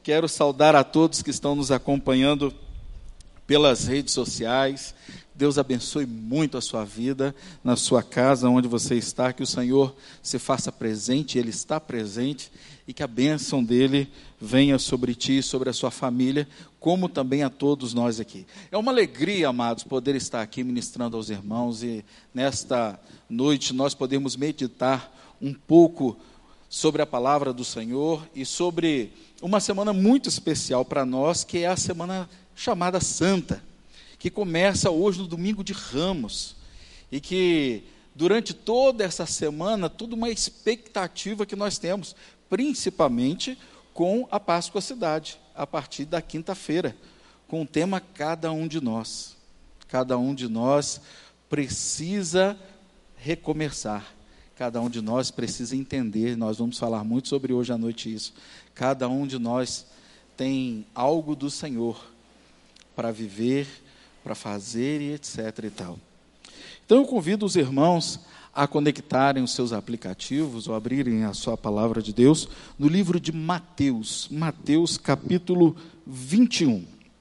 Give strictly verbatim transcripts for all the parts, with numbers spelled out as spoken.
Quero saudar a todos que estão nos acompanhando pelas redes sociais. Deus abençoe muito a sua vida, na sua casa, onde você está, que o Senhor se faça presente, Ele está presente, e que a bênção dEle venha sobre ti e sobre a sua família, como também a todos nós aqui. É uma alegria, amados, poder estar aqui ministrando aos irmãos, e nesta noite nós podemos meditar um pouco sobre a palavra do Senhor e sobre uma semana muito especial para nós, que é a semana chamada Santa, que começa hoje no domingo de Ramos, e que durante toda essa semana, toda uma expectativa que nós temos, principalmente com a Páscoa Cidade, a partir da quinta-feira, com o tema Cada um de nós. Cada um de nós precisa recomeçar, cada um de nós precisa entender, nós vamos falar muito sobre hoje à noite isso, cada um de nós tem algo do Senhor para viver, para fazer e etc e tal. Então eu convido os irmãos a conectarem os seus aplicativos ou abrirem a sua palavra de Deus no livro de Mateus, Mateus capítulo vinte e um.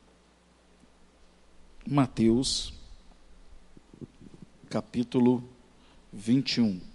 Mateus capítulo vinte e um.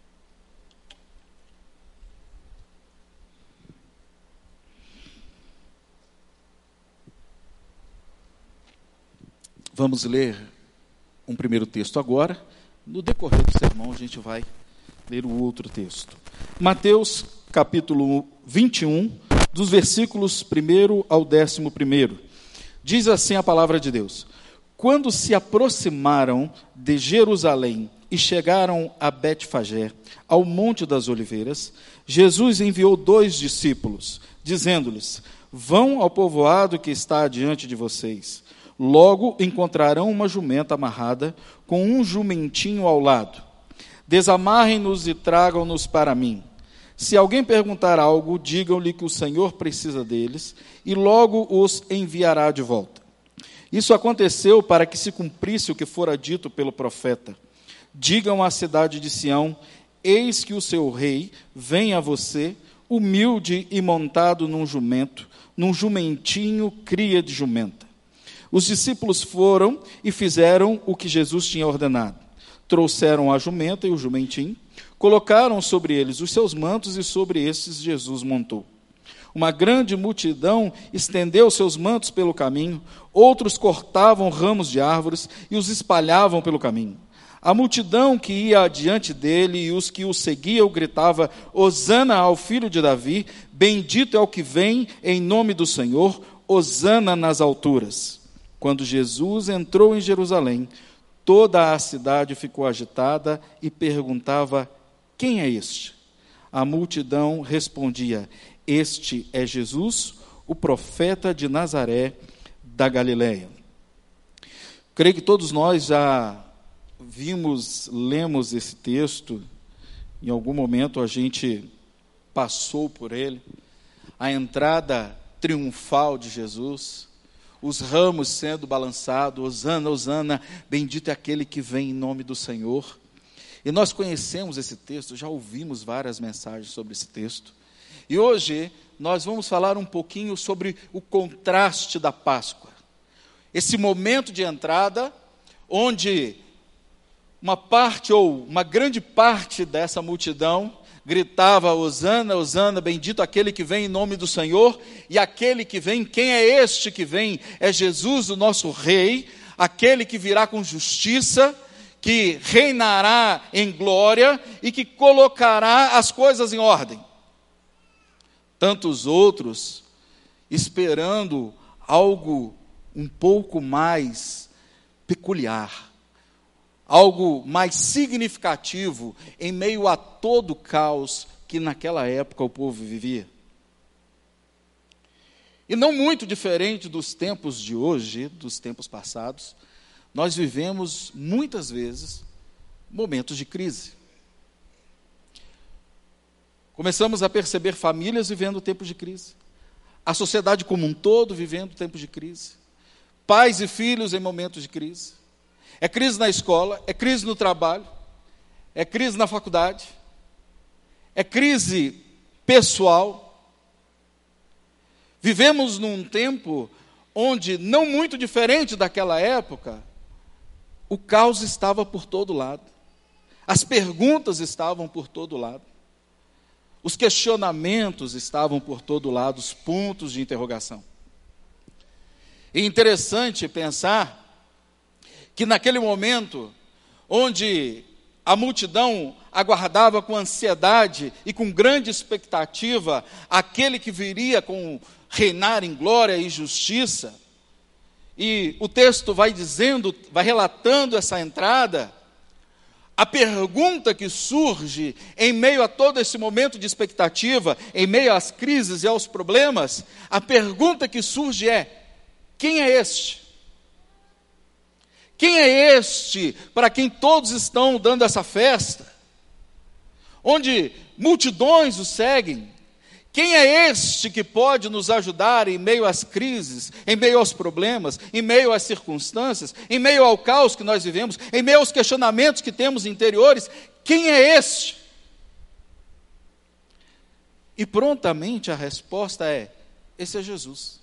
Vamos ler um primeiro texto agora. No decorrer do sermão, a gente vai ler o outro texto. Mateus, capítulo vinte e um, dos versículos primeiro ao décimo primeiro. Diz assim a palavra de Deus: Quando se aproximaram de Jerusalém e chegaram a Betfagé, ao Monte das Oliveiras, Jesus enviou dois discípulos, dizendo-lhes: Vão ao povoado que está adiante de vocês. Logo encontrarão uma jumenta amarrada, com um jumentinho ao lado. Desamarrem-nos e tragam-nos para mim. Se alguém perguntar algo, digam-lhe que o Senhor precisa deles, e logo os enviará de volta. Isso aconteceu para que se cumprisse o que fora dito pelo profeta. Digam à cidade de Sião: eis que o seu rei vem a você, humilde e montado num jumento, num jumentinho cria de jumenta. Os discípulos foram e fizeram o que Jesus tinha ordenado. Trouxeram a jumenta e o jumentinho, colocaram sobre eles os seus mantos e sobre estes Jesus montou. Uma grande multidão estendeu seus mantos pelo caminho, outros cortavam ramos de árvores e os espalhavam pelo caminho. A multidão que ia adiante dele e os que o seguiam gritava: Hosana ao filho de Davi, bendito é o que vem em nome do Senhor, Hosana nas alturas. Quando Jesus entrou em Jerusalém, toda a cidade ficou agitada e perguntava: quem é este? A multidão respondia: este é Jesus, o profeta de Nazaré da Galileia. Creio que todos nós já vimos, lemos esse texto, em algum momento a gente passou por ele, a entrada triunfal de Jesus, os ramos sendo balançados, Hosana, Hosana, bendito é aquele que vem em nome do Senhor. E nós conhecemos esse texto, já ouvimos várias mensagens sobre esse texto. E hoje nós vamos falar um pouquinho sobre o contraste da Páscoa. Esse momento de entrada, onde uma parte ou uma grande parte dessa multidão gritava: Hosana, Hosana, bendito aquele que vem em nome do Senhor, e aquele que vem, quem é este que vem? É Jesus, o nosso rei, aquele que virá com justiça, que reinará em glória e que colocará as coisas em ordem. Tantos outros esperando algo um pouco mais peculiar, algo mais significativo em meio a todo o caos que naquela época o povo vivia. E não muito diferente dos tempos de hoje, dos tempos passados, nós vivemos muitas vezes momentos de crise. Começamos a perceber famílias vivendo tempos de crise, a sociedade como um todo vivendo tempos de crise, pais e filhos em momentos de crise. É crise na escola, é crise no trabalho, é crise na faculdade, é crise pessoal. Vivemos num tempo onde, não muito diferente daquela época, o caos estava por todo lado. As perguntas estavam por todo lado. Os questionamentos estavam por todo lado, os pontos de interrogação. É interessante pensar que naquele momento, onde a multidão aguardava com ansiedade e com grande expectativa aquele que viria com reinar em glória e justiça, e o texto vai dizendo, vai relatando essa entrada, a pergunta que surge em meio a todo esse momento de expectativa, em meio às crises e aos problemas, a pergunta que surge é: quem é este? Quem é este para quem todos estão dando essa festa? Onde multidões o seguem? Quem é este que pode nos ajudar em meio às crises, em meio aos problemas, em meio às circunstâncias, em meio ao caos que nós vivemos, em meio aos questionamentos que temos interiores? Quem é este? E prontamente a resposta é: esse é Jesus.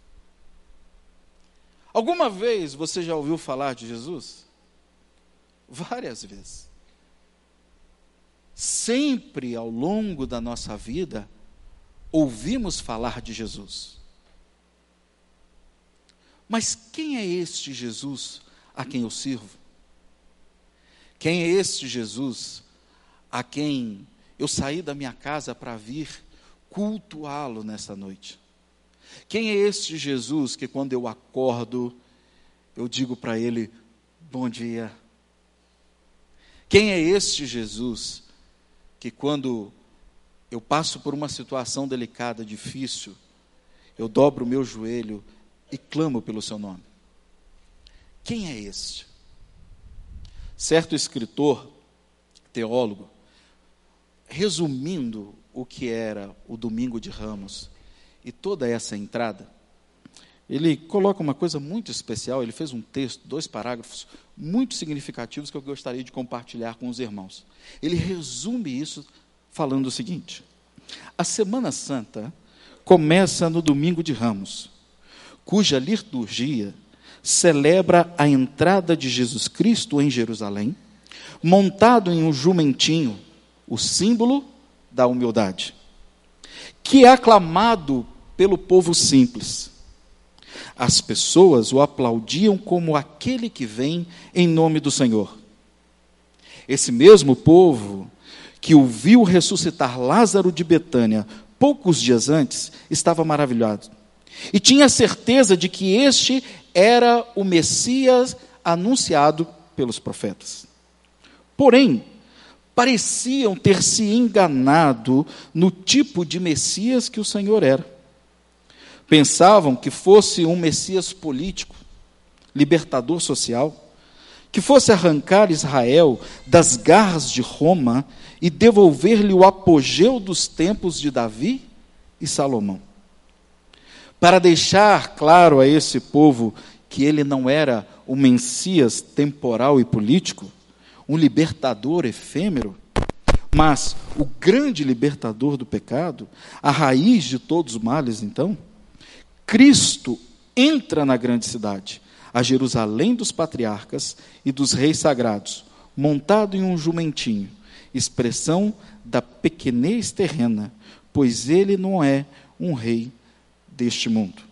Alguma vez você já ouviu falar de Jesus? Várias vezes. Sempre ao longo da nossa vida, ouvimos falar de Jesus. Mas quem é este Jesus a quem eu sirvo? Quem é este Jesus a quem eu saí da minha casa para vir cultuá-lo nessa noite? Quem é este Jesus que quando eu acordo, eu digo para ele: bom dia? Quem é este Jesus que quando eu passo por uma situação delicada, difícil, eu dobro o meu joelho e clamo pelo seu nome? Quem é este? Certo escritor, teólogo, resumindo o que era o Domingo de Ramos e toda essa entrada, ele coloca uma coisa muito especial. Ele fez um texto, dois parágrafos muito significativos que eu gostaria de compartilhar com os irmãos. Ele resume isso falando o seguinte: a Semana Santa começa no Domingo de Ramos, cuja liturgia celebra a entrada de Jesus Cristo em Jerusalém, montado em um jumentinho, o símbolo da humildade, que é aclamado pelo povo simples. As pessoas o aplaudiam como aquele que vem em nome do Senhor. Esse mesmo povo que o viu ressuscitar Lázaro de Betânia poucos dias antes, estava maravilhado. E tinha certeza de que este era o Messias anunciado pelos profetas. Porém, pareciam ter se enganado no tipo de Messias que o Senhor era. Pensavam que fosse um Messias político, libertador social, que fosse arrancar Israel das garras de Roma e devolver-lhe o apogeu dos tempos de Davi e Salomão. Para deixar claro a esse povo que ele não era um Messias temporal e político, um libertador efêmero, mas o grande libertador do pecado, a raiz de todos os males, então, Cristo entra na grande cidade, a Jerusalém dos patriarcas e dos reis sagrados, montado em um jumentinho, expressão da pequenez terrena, pois ele não é um rei deste mundo.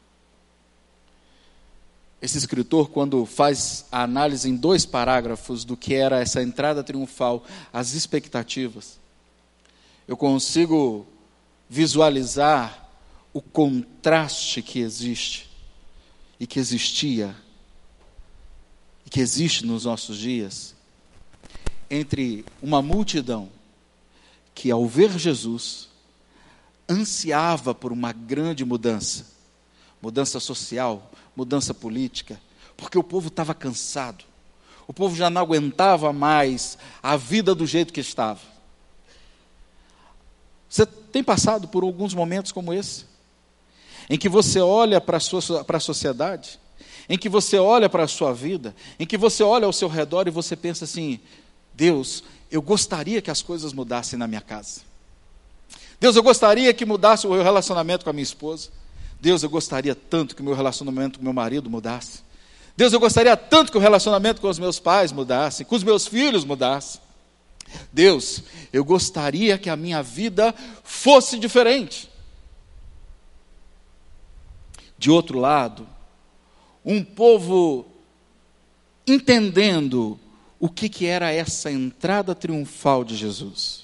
Esse escritor, quando faz a análise em dois parágrafos do que era essa entrada triunfal, as expectativas, eu consigo visualizar o contraste que existe, e que existia, e que existe nos nossos dias, entre uma multidão que, ao ver Jesus, ansiava por uma grande mudança, mudança social, mudança política, porque o povo estava cansado, o povo já não aguentava mais a vida do jeito que estava. Você tem passado por alguns momentos como esse, em que você olha para a sua, para a sociedade, em que você olha para a sua vida, em que você olha ao seu redor e você pensa assim: Deus, eu gostaria que as coisas mudassem na minha casa. Deus, eu gostaria que mudasse o meu relacionamento com a minha esposa. Deus, eu gostaria tanto que o meu relacionamento com meu marido mudasse. Deus, eu gostaria tanto que o relacionamento com os meus pais mudasse, com os meus filhos mudasse. Deus, eu gostaria que a minha vida fosse diferente. De outro lado, um povo entendendo o que, que era essa entrada triunfal de Jesus.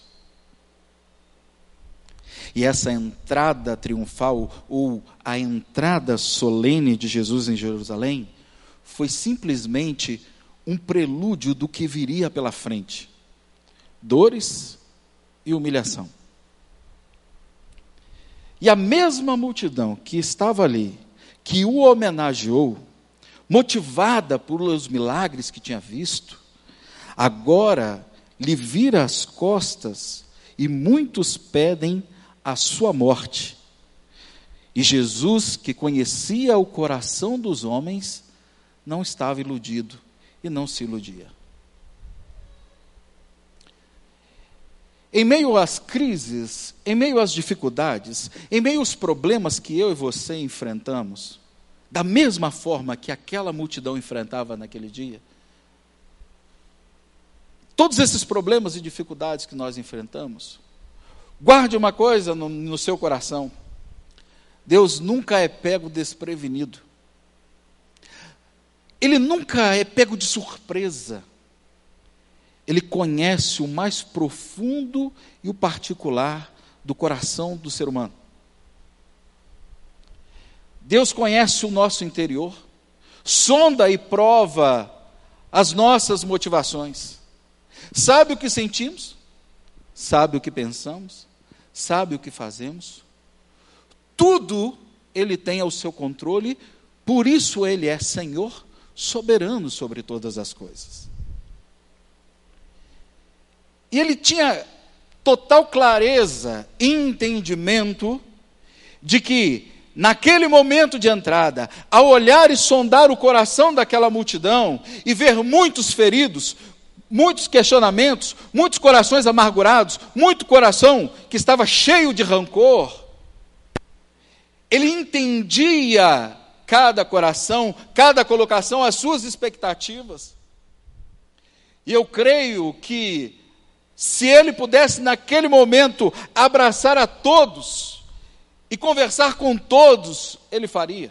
E essa entrada triunfal, ou a entrada solene de Jesus em Jerusalém, foi simplesmente um prelúdio do que viria pela frente. Dores e humilhação. E a mesma multidão que estava ali, que o homenageou, motivada pelos milagres que tinha visto, agora lhe vira as costas e muitos pedem a sua morte. E Jesus, que conhecia o coração dos homens, não estava iludido e não se iludia. Em meio às crises, em meio às dificuldades, em meio aos problemas que eu e você enfrentamos, da mesma forma que aquela multidão enfrentava naquele dia, todos esses problemas e dificuldades que nós enfrentamos, guarde uma coisa no, no seu coração: Deus nunca é pego desprevenido. Ele nunca é pego de surpresa. Ele conhece o mais profundo e o particular do coração do ser humano. Deus conhece o nosso interior, sonda e prova as nossas motivações. Sabe o que sentimos, sabe o que pensamos, sabe o que fazemos. Tudo Ele tem ao seu controle, por isso Ele é Senhor soberano sobre todas as coisas. E ele tinha total clareza e entendimento de que, naquele momento de entrada, ao olhar e sondar o coração daquela multidão e ver muitos feridos, muitos questionamentos, muitos corações amargurados, muito coração que estava cheio de rancor, ele entendia cada coração, cada colocação, as suas expectativas. E eu creio que, se ele pudesse naquele momento abraçar a todos e conversar com todos, ele faria.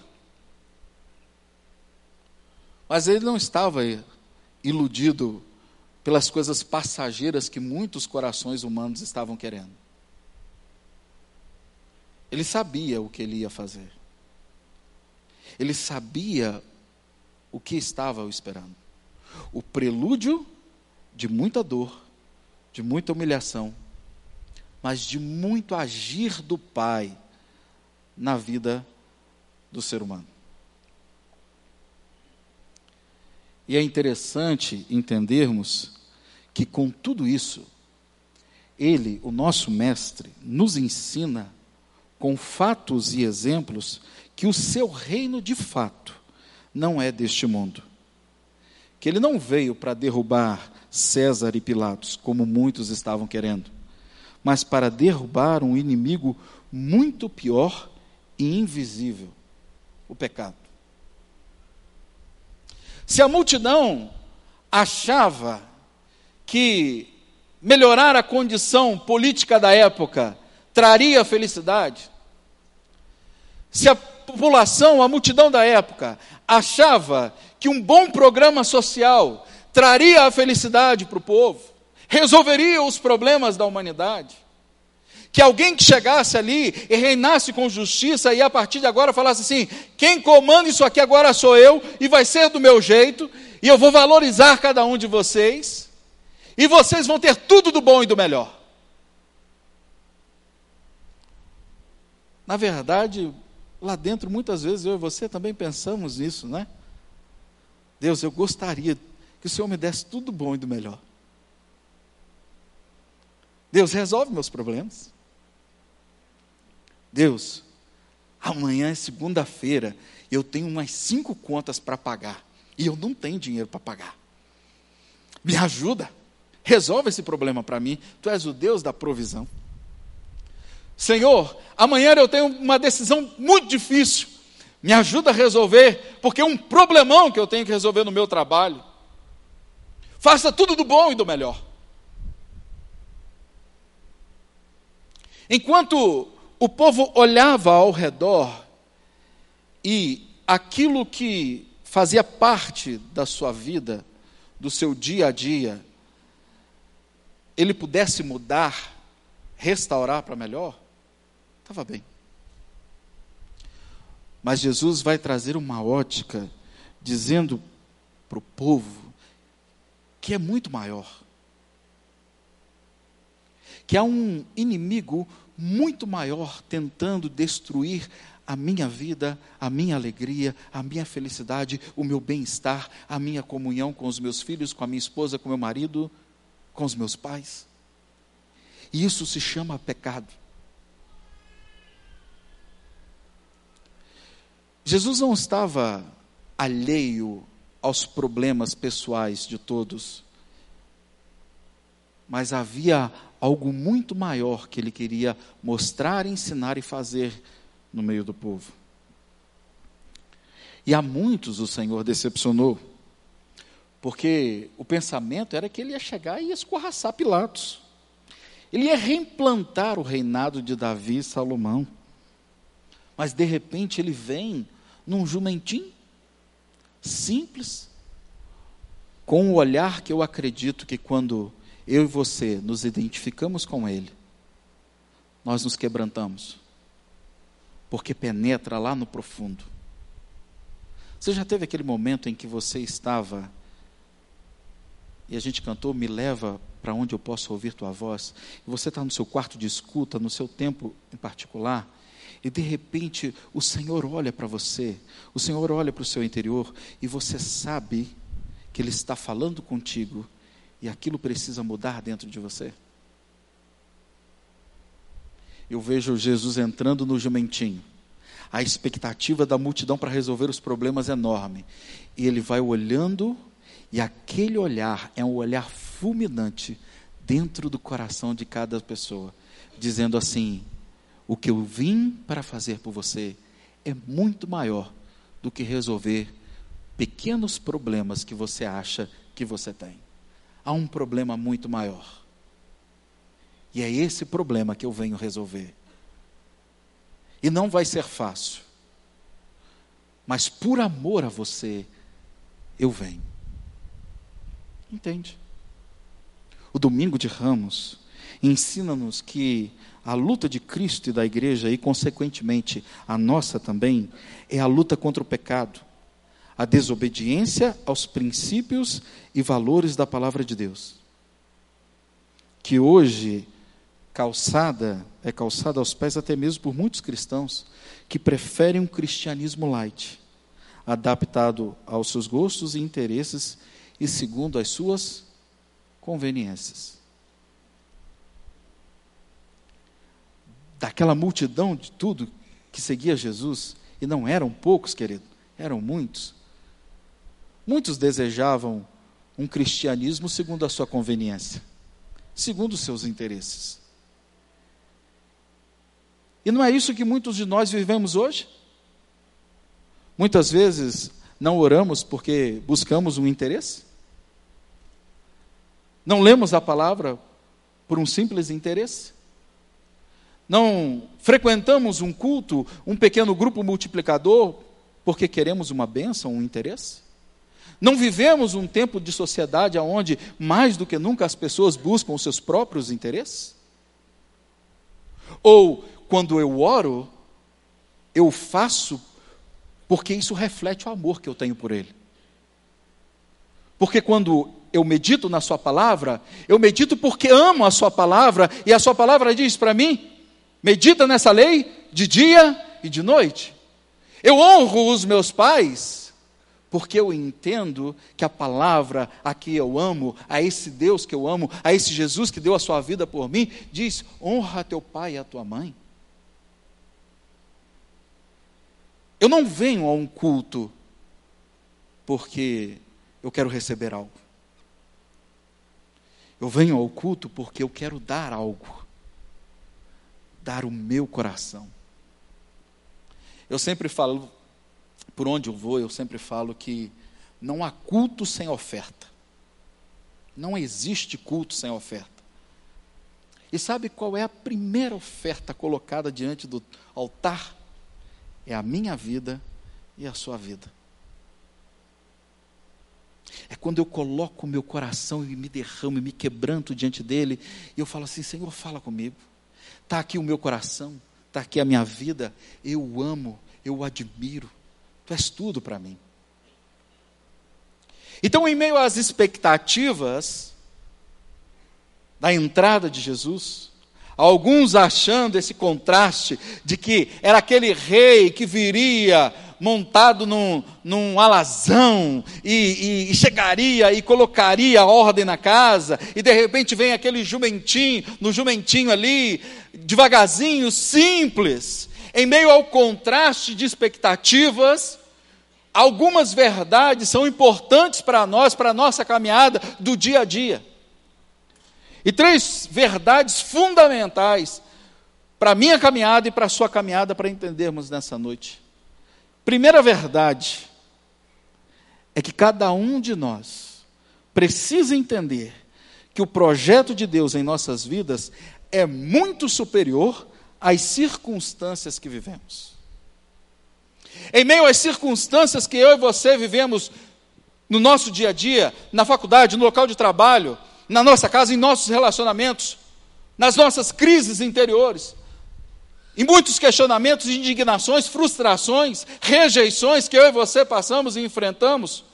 Mas ele não estava iludido pelas coisas passageiras que muitos corações humanos estavam querendo. Ele sabia o que ele ia fazer. Ele sabia o que estava o esperando. O prelúdio de muita dor, de muita humilhação, mas de muito agir do Pai na vida do ser humano. E é interessante entendermos que com tudo isso, Ele, o nosso Mestre, nos ensina com fatos e exemplos que o seu reino de fato não é deste mundo. Que Ele não veio para derrubar César e Pilatos, como muitos estavam querendo, mas para derrubar um inimigo muito pior e invisível, o pecado. Se a multidão achava que melhorar a condição política da época traria felicidade, se a população, a multidão da época, achava que um bom programa social traria a felicidade para o povo, resolveria os problemas da humanidade, que alguém que chegasse ali e reinasse com justiça e a partir de agora falasse assim: quem comanda isso aqui agora sou eu e vai ser do meu jeito e eu vou valorizar cada um de vocês e vocês vão ter tudo do bom e do melhor. Na verdade, lá dentro muitas vezes eu e você também pensamos nisso, né? Deus, eu gostaria que o Senhor me desse tudo bom e do melhor. Deus, resolve meus problemas. Deus, amanhã é segunda-feira, eu tenho umas cinco contas para pagar, e eu não tenho dinheiro para pagar. Me ajuda, resolve esse problema para mim, Tu és o Deus da provisão. Senhor, amanhã eu tenho uma decisão muito difícil, me ajuda a resolver, porque é um problemão que eu tenho que resolver no meu trabalho. Faça tudo do bom e do melhor. Enquanto o povo olhava ao redor e aquilo que fazia parte da sua vida, do seu dia a dia, ele pudesse mudar, restaurar para melhor, estava bem. Mas Jesus vai trazer uma ótica, dizendo para o povo que é muito maior. Que há um inimigo muito maior tentando destruir a minha vida, a minha alegria, a minha felicidade, o meu bem-estar, a minha comunhão com os meus filhos, com a minha esposa, com o meu marido, com os meus pais. E isso se chama pecado. Jesus não estava alheio aos problemas pessoais de todos, mas havia algo muito maior que ele queria mostrar, ensinar e fazer no meio do povo. E a muitos o Senhor decepcionou, porque o pensamento era que ele ia chegar e ia escorraçar Pilatos. Ele ia reimplantar o reinado de Davi e Salomão. Mas de repente ele vem num jumentinho simples, com um olhar que eu acredito que quando eu e você nos identificamos com ele, nós nos quebrantamos, porque penetra lá no profundo. Você já teve aquele momento em que você estava, e a gente cantou, me leva para onde eu posso ouvir tua voz, e você está no seu quarto de escuta, no seu tempo em particular, e de repente o Senhor olha para você, o Senhor olha para o seu interior, e você sabe que Ele está falando contigo, e aquilo precisa mudar dentro de você. Eu vejo Jesus entrando no jumentinho, a expectativa da multidão para resolver os problemas é enorme, e Ele vai olhando, e aquele olhar é um olhar fulminante dentro do coração de cada pessoa, dizendo assim: o que eu vim para fazer por você é muito maior do que resolver pequenos problemas que você acha que você tem. Há um problema muito maior. E é esse problema que eu venho resolver. E não vai ser fácil. Mas por amor a você, eu venho. Entende? O Domingo de Ramos ensina-nos que a luta de Cristo e da igreja, e consequentemente a nossa também, é a luta contra o pecado, a desobediência aos princípios e valores da palavra de Deus, que hoje calçada, é calçada aos pés até mesmo por muitos cristãos, que preferem um cristianismo light, adaptado aos seus gostos e interesses, e segundo as suas conveniências. Daquela multidão de tudo que seguia Jesus, e não eram poucos, querido, eram muitos. Muitos desejavam um cristianismo segundo a sua conveniência, segundo os seus interesses. E não é isso que muitos de nós vivemos hoje? Muitas vezes não oramos porque buscamos um interesse? Não lemos a palavra por um simples interesse? Não frequentamos um culto, um pequeno grupo multiplicador, porque queremos uma bênção, um interesse? Não vivemos um tempo de sociedade onde, mais do que nunca, as pessoas buscam os seus próprios interesses? Ou, quando eu oro, eu faço porque isso reflete o amor que eu tenho por Ele? Porque quando eu medito na sua palavra, eu medito porque amo a sua palavra, e a sua palavra diz para mim: medita nessa lei de dia e de noite. Eu honro os meus pais, porque eu entendo que a palavra a que eu amo, a esse Deus que eu amo, a esse Jesus que deu a sua vida por mim, diz: honra teu pai e a tua mãe. Eu não venho a um culto porque eu quero receber algo. Eu venho ao culto porque eu quero dar algo. dar o meu coração. Eu sempre falo, por onde eu vou, eu sempre falo que não há culto sem oferta. Não existe culto sem oferta. E sabe qual é a primeira oferta colocada diante do altar? É a minha vida e a sua vida. É quando eu coloco o meu coração e me derramo e me quebranto diante dele, e eu falo assim: Senhor, fala comigo. Está aqui o meu coração, está aqui a minha vida, eu o amo, eu o admiro, tu és tudo para mim. Então, em meio às expectativas da entrada de Jesus, alguns achando esse contraste de que era aquele rei que viria montado num, num alazão e, e, e chegaria e colocaria a ordem na casa, e de repente vem aquele jumentinho, no jumentinho ali, devagarzinho, simples. Em meio ao contraste de expectativas, algumas verdades são importantes para nós, para a nossa caminhada do dia a dia. E três verdades fundamentais para a minha caminhada e para a sua caminhada, para entendermos nessa noite. Primeira verdade é que cada um de nós precisa entender que o projeto de Deus em nossas vidas é muito superior às circunstâncias que vivemos. Em meio às circunstâncias que eu e você vivemos no nosso dia a dia, na faculdade, no local de trabalho, na nossa casa, em nossos relacionamentos, nas nossas crises interiores, em muitos questionamentos, indignações, frustrações, rejeições que eu e você passamos e enfrentamos,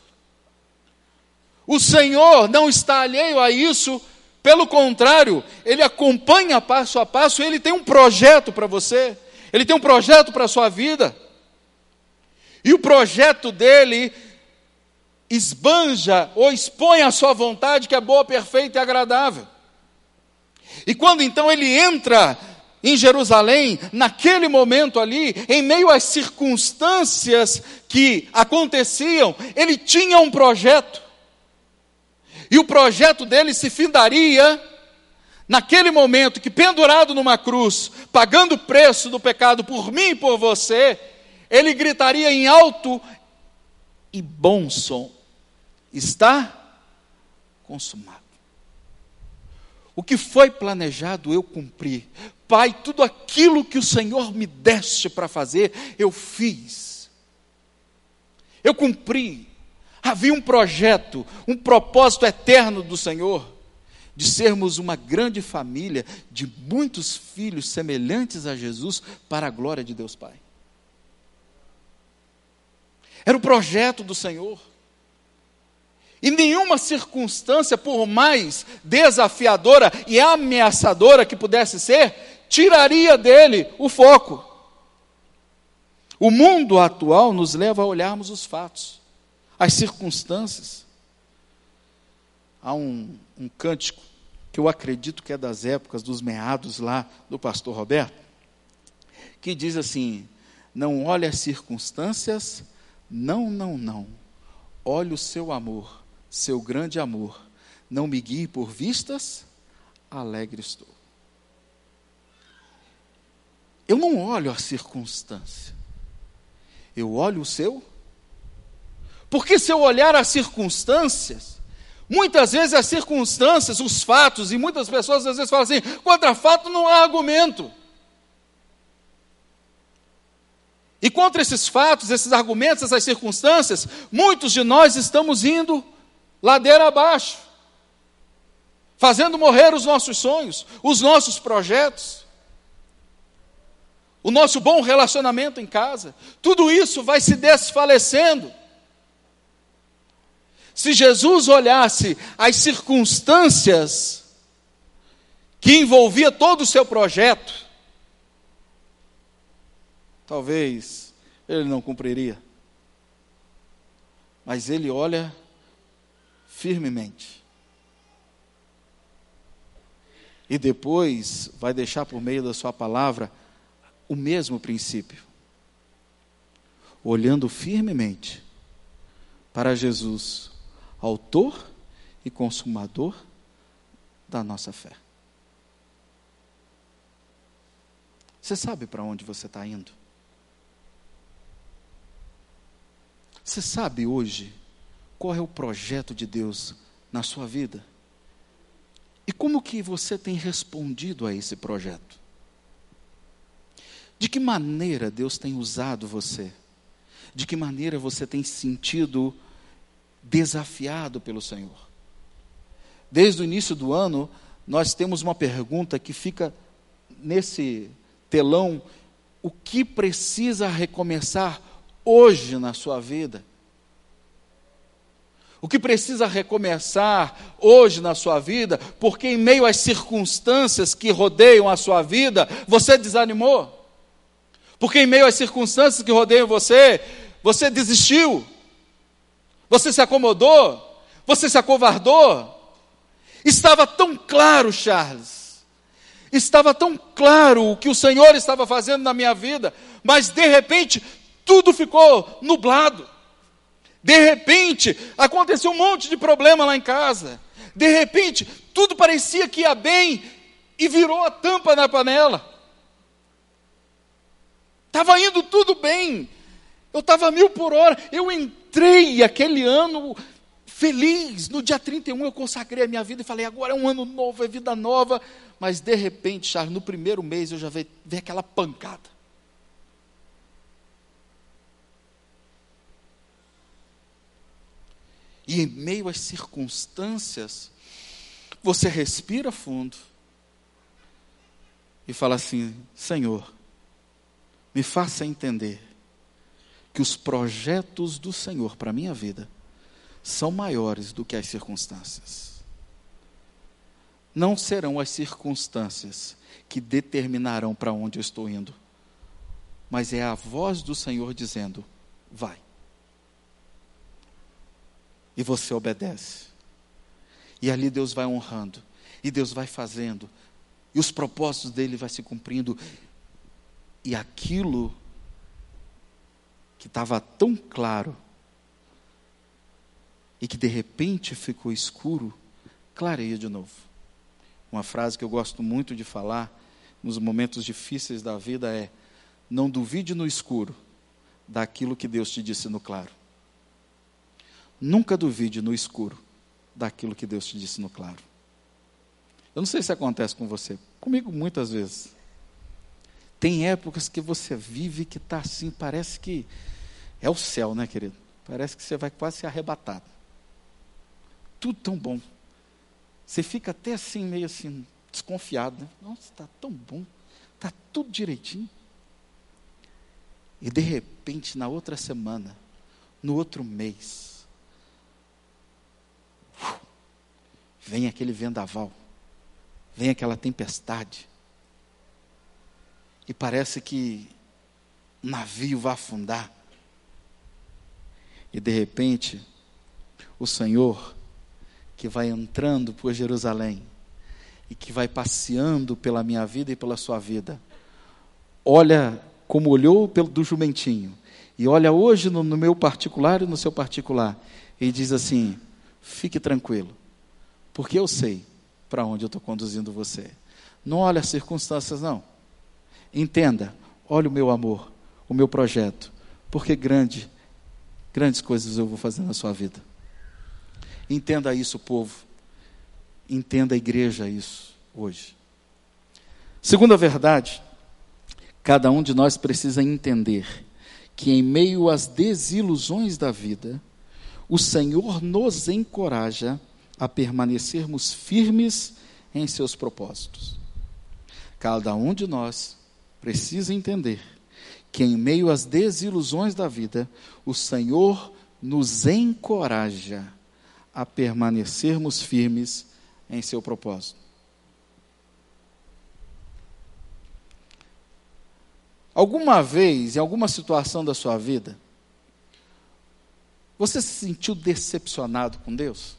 o Senhor não está alheio a isso, pelo contrário, Ele acompanha passo a passo, Ele tem um projeto para você, Ele tem um projeto para a sua vida, e o projeto dEle esbanja ou expõe a sua vontade, que é boa, perfeita e agradável. E quando então ele entra em Jerusalém, naquele momento ali, em meio às circunstâncias que aconteciam, ele tinha um projeto. E o projeto dele se findaria naquele momento que, pendurado numa cruz, pagando o preço do pecado por mim e por você, ele gritaria em alto e bom som: está consumado. O que foi planejado, eu cumpri. Pai, tudo aquilo que o Senhor me deste para fazer, eu fiz. Eu cumpri. Havia um projeto, um propósito eterno do Senhor, de sermos uma grande família, de muitos filhos semelhantes a Jesus, para a glória de Deus Pai. Era o projeto do Senhor. E nenhuma circunstância, por mais desafiadora e ameaçadora que pudesse ser, tiraria dele o foco. O mundo atual nos leva a olharmos os fatos, as circunstâncias. Há um, um cântico que eu acredito que é das épocas dos meados lá do pastor Roberto, que diz assim: não olhe as circunstâncias, não, não, não. Olhe o seu amor, seu grande amor. Não me guie por vistas, alegre estou. Eu não olho a circunstância, eu olho o seu. Porque se eu olhar as circunstâncias, muitas vezes as circunstâncias, os fatos, e muitas pessoas às vezes falam assim: contra fato não há argumento. E contra esses fatos, esses argumentos, essas circunstâncias, muitos de nós estamos indo ladeira abaixo, fazendo morrer os nossos sonhos, os nossos projetos, o nosso bom relacionamento em casa. Tudo isso vai se desfalecendo. Se Jesus olhasse as circunstâncias que envolvia todo o seu projeto, talvez ele não cumpriria. Mas ele olha firmemente. E depois vai deixar por meio da sua palavra o mesmo princípio. Olhando firmemente para Jesus, autor e consumador da nossa fé. Você sabe para onde você está indo? Você sabe hoje qual é o projeto de Deus na sua vida? E como que você tem respondido a esse projeto? De que maneira Deus tem usado você? De que maneira você tem se sentido desafiado pelo Senhor? Desde o início do ano, nós temos uma pergunta que fica nesse telão: o que precisa recomeçar hoje na sua vida? O que precisa recomeçar hoje na sua vida, porque em meio às circunstâncias que rodeiam a sua vida, você desanimou? Porque em meio às circunstâncias que rodeiam você, você desistiu? Você se acomodou? Você se acovardou? Estava tão claro, Charles, estava tão claro o que o Senhor estava fazendo na minha vida, mas de repente tudo ficou nublado. De repente aconteceu um monte de problema lá em casa. De repente tudo parecia que ia bem e virou a tampa na panela. Estava indo tudo bem, eu estava mil por hora, eu entrei aquele ano feliz, no dia trinta e um eu consagrei a minha vida e falei, agora é um ano novo, é vida nova, mas de repente, Charles, no primeiro mês eu já vi, vi aquela pancada. E em meio às circunstâncias, você respira fundo e fala assim, Senhor, me faça entender que os projetos do Senhor para a minha vida são maiores do que as circunstâncias. Não serão as circunstâncias que determinarão para onde eu estou indo, mas é a voz do Senhor dizendo, vai. E você obedece. E ali Deus vai honrando, e Deus vai fazendo, e os propósitos dele vai se cumprindo. E aquilo que estava tão claro e que de repente ficou escuro, clareia de novo. Uma frase que eu gosto muito de falar nos momentos difíceis da vida é: não duvide no escuro daquilo que Deus te disse no claro. Nunca duvide no escuro daquilo que Deus te disse no claro. Eu não sei se acontece com você, comigo muitas vezes. Tem épocas que você vive que está assim, parece que é o céu, né, querido? Parece que você vai quase ser arrebatado. Tudo tão bom. Você fica até assim, meio assim, desconfiado, né? Nossa, está tão bom, está tudo direitinho. E de repente, na outra semana, no outro mês, vem aquele vendaval, vem aquela tempestade, e parece que o navio vai afundar. E de repente, o Senhor, que vai entrando por Jerusalém, e que vai passeando pela minha vida e pela sua vida, olha como olhou pelo do jumentinho, e olha hoje no, no meu particular e no seu particular, e diz assim: fique tranquilo, porque eu sei para onde eu estou conduzindo você. Não olha as circunstâncias, não. Entenda, olha o meu amor, o meu projeto, porque grande, grandes coisas eu vou fazer na sua vida. Entenda isso, povo. Entenda a igreja isso hoje. Segunda verdade, cada um de nós precisa entender que em meio às desilusões da vida, o Senhor nos encoraja a permanecermos firmes em seus propósitos. Cada um de nós precisa entender que em meio às desilusões da vida, o Senhor nos encoraja a permanecermos firmes em seu propósito. Alguma vez, em alguma situação da sua vida, você se sentiu decepcionado com Deus?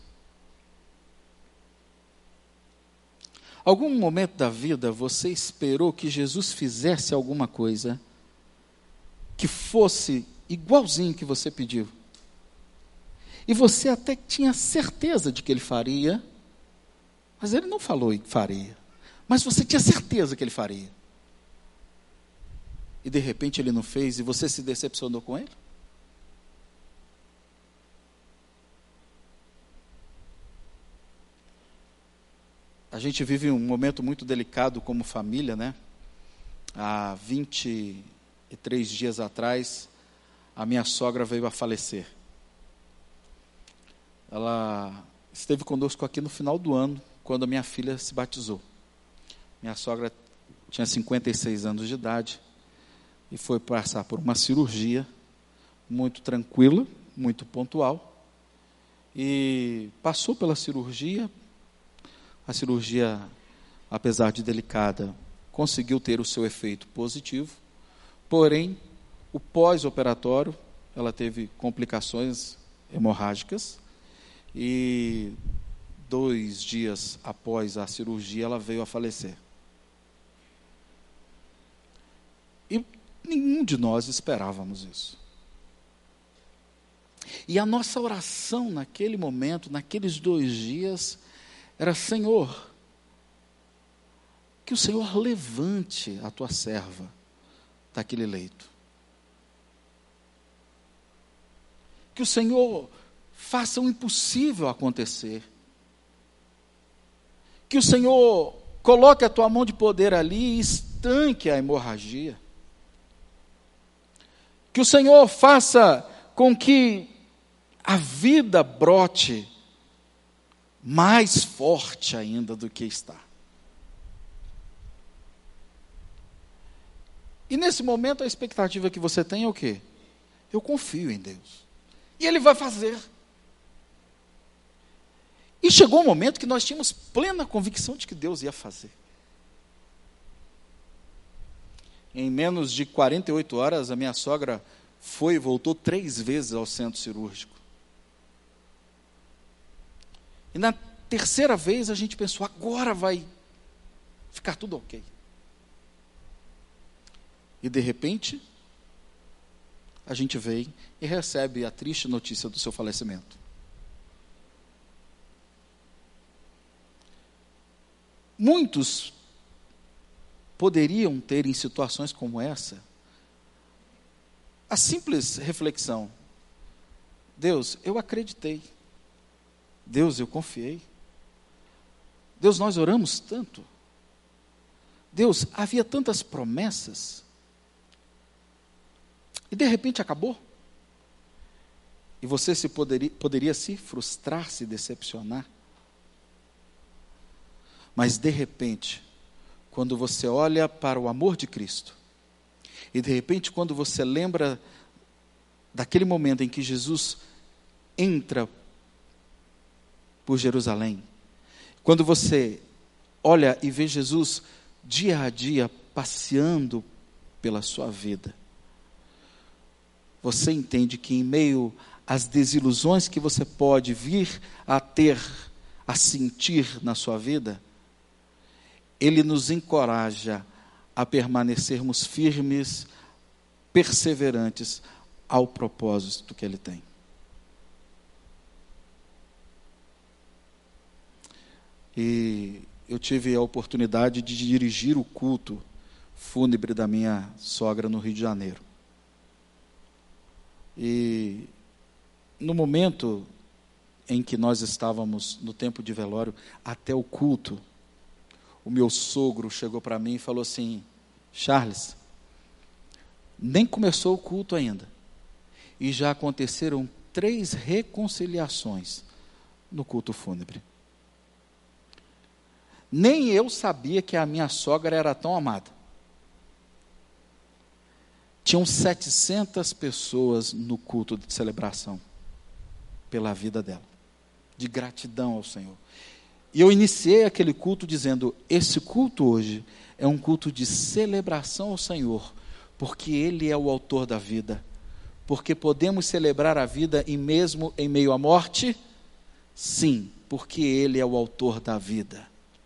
Algum momento da vida você esperou que Jesus fizesse alguma coisa que fosse igualzinho que você pediu? E você até tinha certeza de que ele faria, mas ele não falou que faria. Mas você tinha certeza que ele faria. e de repente ele não fez, e você se decepcionou com ele? A gente vive um momento muito delicado como família, né? Há vinte e três dias atrás, a minha sogra veio a falecer. Ela esteve conosco aqui no final do ano, quando a minha filha se batizou. Minha sogra tinha cinquenta e seis anos de idade e foi passar por uma cirurgia muito tranquila, muito pontual. E passou pela cirurgia. A cirurgia, apesar de delicada, conseguiu ter o seu efeito positivo. Porém, o pós-operatório, ela teve complicações hemorrágicas e dois dias após a cirurgia, ela veio a falecer. E nenhum de nós esperávamos isso. E a nossa oração naquele momento, naqueles dois dias, era: Senhor, que o Senhor levante a tua serva daquele leito. Que o Senhor faça o impossível acontecer. Que o Senhor coloque a tua mão de poder ali e estanque a hemorragia. Que o Senhor faça com que a vida brote mais forte ainda do que está. E nesse momento a expectativa que você tem é o quê? Eu confio em Deus. E Ele vai fazer. E chegou um momento que nós tínhamos plena convicção de que Deus ia fazer. Em menos de quarenta e oito horas, a minha sogra foi e voltou três vezes ao centro cirúrgico. E na terceira vez a gente pensou: agora vai ficar tudo ok. E de repente, a gente vem e recebe a triste notícia do seu falecimento. Muitos poderiam ter em situações como essa a simples reflexão: Deus, eu acreditei. Deus, eu confiei. Deus, nós oramos tanto. Deus, havia tantas promessas. E de repente acabou. E você se poderia, poderia se frustrar, se decepcionar. Mas de repente, quando você olha para o amor de Cristo, e de repente quando você lembra daquele momento em que Jesus entra por Jerusalém, quando você olha e vê Jesus dia a dia passeando pela sua vida, você entende que em meio às desilusões que você pode vir a ter, a sentir na sua vida, Ele nos encoraja a permanecermos firmes, perseverantes ao propósito que Ele tem. E eu tive a oportunidade de dirigir o culto fúnebre da minha sogra no Rio de Janeiro. E no momento em que nós estávamos no tempo de velório, até o culto, o meu sogro chegou para mim e falou assim: Charles, nem começou o culto ainda, e já aconteceram três reconciliações no culto fúnebre. Nem eu sabia que a minha sogra era tão amada. Tinham setecentas pessoas no culto de celebração pela vida dela, de gratidão ao Senhor. E eu iniciei aquele culto dizendo: esse culto hoje é um culto de celebração ao Senhor, porque Ele é o autor da vida. Porque podemos celebrar a vida e mesmo em meio à morte? Sim, porque Ele é o autor da vida.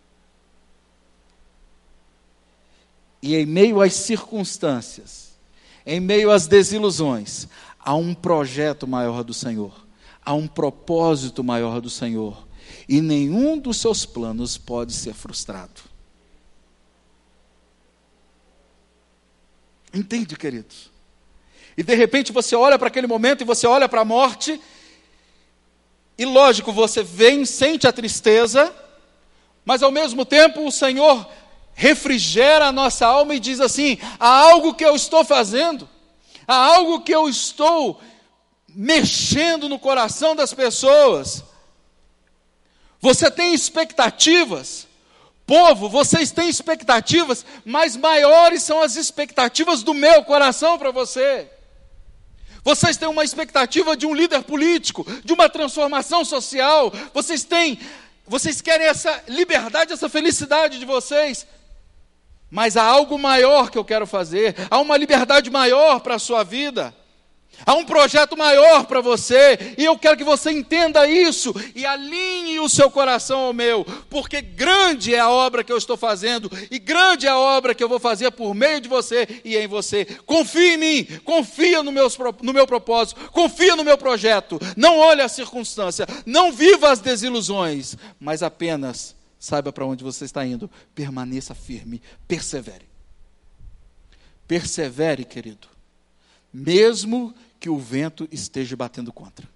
E em meio às circunstâncias, em meio às desilusões, há um projeto maior do Senhor, há um propósito maior do Senhor, e nenhum dos seus planos pode ser frustrado. Entende, queridos? E de repente você olha para aquele momento e você olha para a morte, e lógico, você vem, sente a tristeza, mas ao mesmo tempo o Senhor refrigera a nossa alma e diz assim: há algo que eu estou fazendo, há algo que eu estou mexendo no coração das pessoas. Você tem expectativas, povo, vocês têm expectativas, mas maiores são as expectativas do meu coração para você. Vocês têm uma expectativa de um líder político, de uma transformação social, vocês têm, vocês querem essa liberdade, essa felicidade de vocês, mas há algo maior que eu quero fazer, há uma liberdade maior para a sua vida, há um projeto maior para você, e eu quero que você entenda isso, e alinhe o seu coração ao meu, porque grande é a obra que eu estou fazendo, e grande é a obra que eu vou fazer por meio de você e em você. Confia em mim, confia no, meus, no meu propósito, confia no meu projeto, não olhe a circunstância, não viva as desilusões, mas apenas saiba para onde você está indo, permaneça firme, persevere. Persevere, querido, mesmo que o vento esteja batendo contra.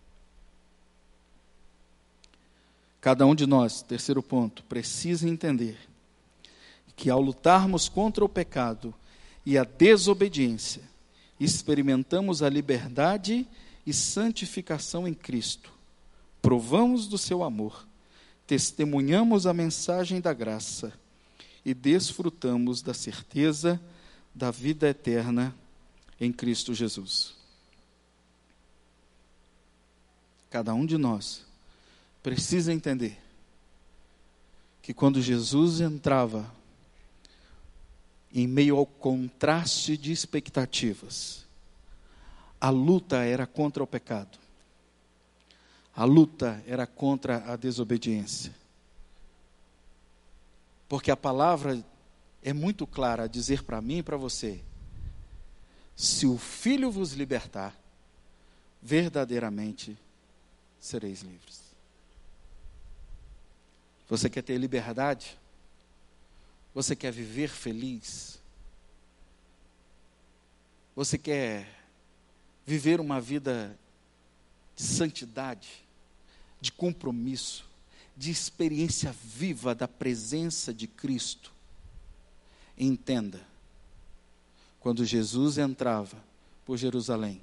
Cada um de nós, terceiro ponto, precisa entender que ao lutarmos contra o pecado e a desobediência, experimentamos a liberdade e santificação em Cristo, provamos do seu amor, testemunhamos a mensagem da graça e desfrutamos da certeza da vida eterna em Cristo Jesus. Cada um de nós precisa entender que quando Jesus entrava em meio ao contraste de expectativas, a luta era contra o pecado, a luta era contra a desobediência, porque a palavra é muito clara a dizer para mim e para você: se o Filho vos libertar, verdadeiramente sereis livres. Você quer ter liberdade? Você quer viver feliz? Você quer viver uma vida de santidade, de compromisso, de experiência viva da presença de Cristo? Entenda, quando Jesus entrava por Jerusalém,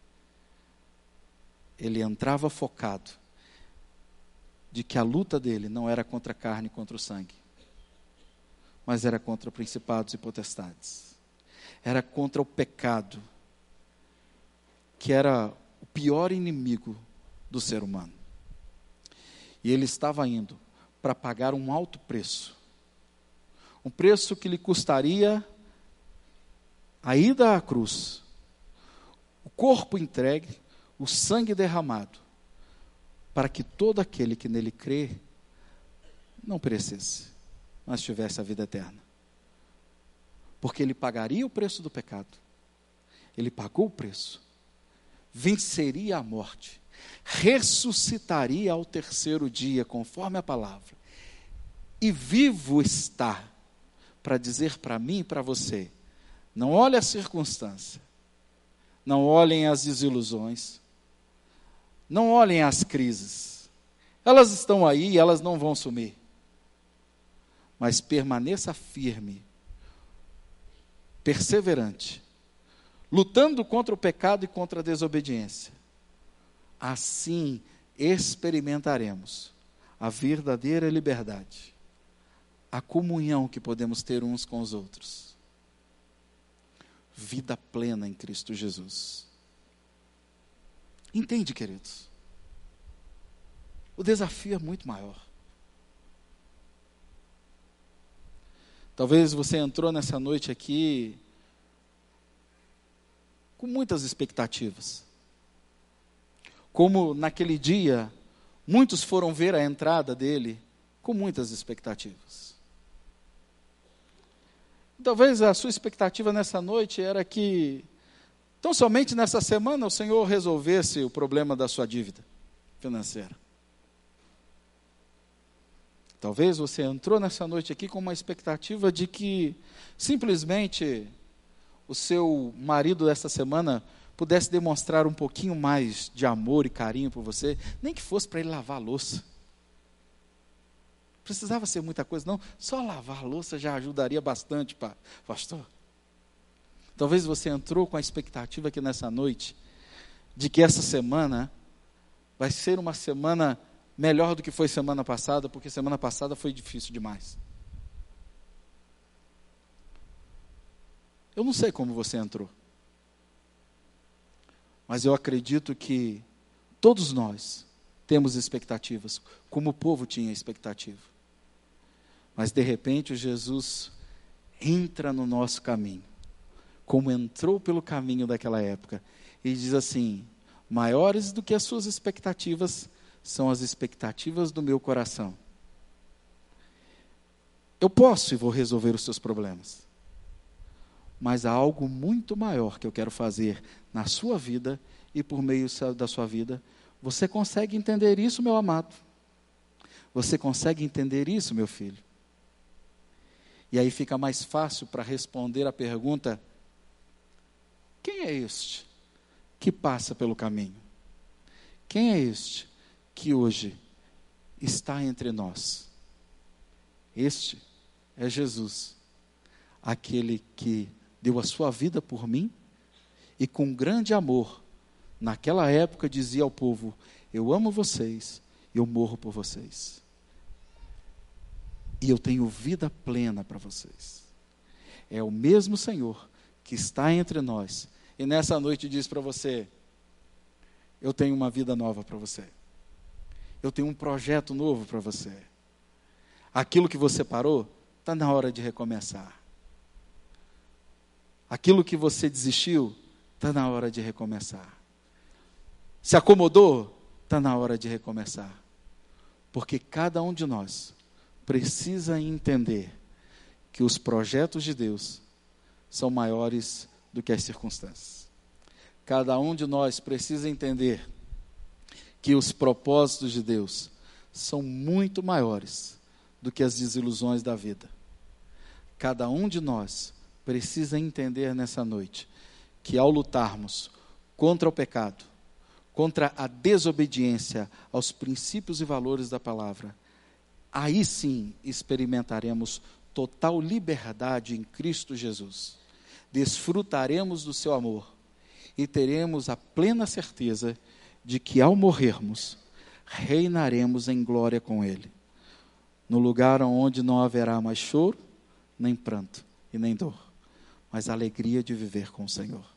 ele entrava focado de que a luta dele não era contra a carne e contra o sangue, mas era contra principados e potestades. Era contra o pecado, que era o pior inimigo do ser humano. E ele estava indo para pagar um alto preço, um preço que lhe custaria a ida à cruz, o corpo entregue, o sangue derramado, para que todo aquele que nele crê não perecesse, mas tivesse a vida eterna. Porque ele pagaria o preço do pecado, ele pagou o preço, venceria a morte, ressuscitaria ao terceiro dia, conforme a palavra, e vivo está para dizer para mim e para você: não olhe a circunstância, não olhem as desilusões, não olhem as crises, elas estão aí e elas não vão sumir, mas permaneça firme, perseverante, lutando contra o pecado e contra a desobediência. Assim experimentaremos a verdadeira liberdade, a comunhão que podemos ter uns com os outros, vida plena em Cristo Jesus. Entende, queridos? O desafio é muito maior. Talvez você entrou nessa noite aqui com muitas expectativas. Como naquele dia, muitos foram ver a entrada dele com muitas expectativas. Talvez a sua expectativa nessa noite era que, tão somente nessa semana, o Senhor resolvesse o problema da sua dívida financeira. Talvez você entrou nessa noite aqui com uma expectativa de que, simplesmente, o seu marido dessa semana pudesse demonstrar um pouquinho mais de amor e carinho por você, nem que fosse para ele lavar a louça. Não precisava ser muita coisa, não. Só lavar a louça já ajudaria bastante, pastor. Talvez você entrou com a expectativa aqui nessa noite, de que essa semana vai ser uma semana melhor do que foi semana passada, porque semana passada foi difícil demais. Eu não sei como você entrou, mas eu acredito que todos nós temos expectativas, como o povo tinha expectativa. Mas de repente Jesus entra no nosso caminho, como entrou pelo caminho daquela época, e diz assim: maiores do que as suas expectativas são as expectativas do meu coração. Eu posso e vou resolver os seus problemas, mas há algo muito maior que eu quero fazer na sua vida e por meio da sua vida. Você consegue entender isso, meu amado? Você consegue entender isso, meu filho? E aí fica mais fácil para responder a pergunta: quem é este que passa pelo caminho? Quem é este que hoje está entre nós? Este é Jesus, aquele que deu a sua vida por mim e com grande amor, naquela época dizia ao povo: eu amo vocês, eu morro por vocês. E eu tenho vida plena para vocês. É o mesmo Senhor que está entre nós. E nessa noite diz para você: eu tenho uma vida nova para você. Eu tenho um projeto novo para você. Aquilo que você parou, está na hora de recomeçar. Aquilo que você desistiu, está na hora de recomeçar. Se acomodou, está na hora de recomeçar. Porque cada um de nós precisa entender que os projetos de Deus são maiores do que as circunstâncias. Cada um de nós precisa entender que os propósitos de Deus são muito maiores do que as desilusões da vida. Cada um de nós precisa entender nessa noite que ao lutarmos contra o pecado, contra a desobediência aos princípios e valores da palavra, aí sim experimentaremos total liberdade em Cristo Jesus. Desfrutaremos do seu amor e teremos a plena certeza de que ao morrermos, reinaremos em glória com Ele, no lugar onde não haverá mais choro, nem pranto e nem dor, mas a alegria de viver com o Senhor.